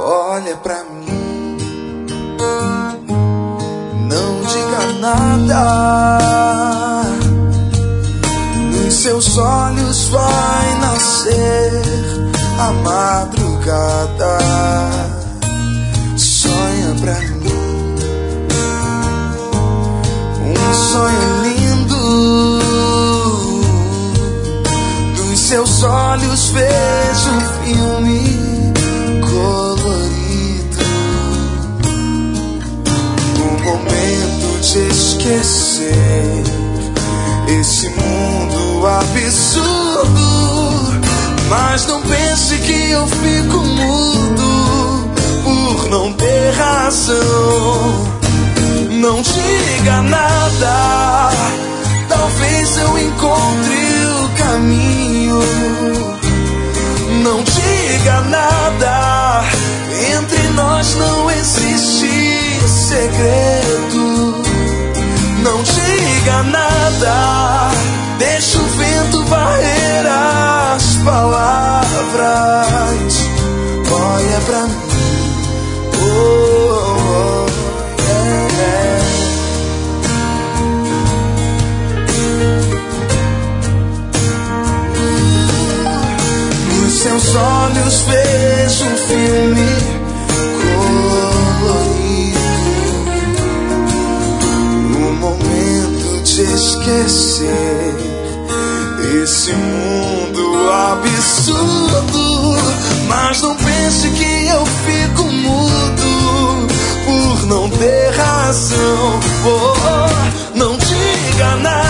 olha pra mim, não diga nada. Nos seus olhos vai nascer a madrugada. Sonha pra mim um sonho lindo. Dos seus olhos vejo um filme colorido. Um momento de esquecer esse mundo absurdo. Mas não pense que eu fico mudo por não ter razão. Não diga nada, talvez eu encontre o caminho. Não diga nada, entre nós não existe segredo. Não diga nada, deixa o vento varrer as palavras. Olha pra mim, oh, yeah. Nos seus olhos vejo um filme colorido. Um momento de esquecer esse mundo absurdo. Mas não pense que eu fico mudo por não ter razão. Oh, não diga nada,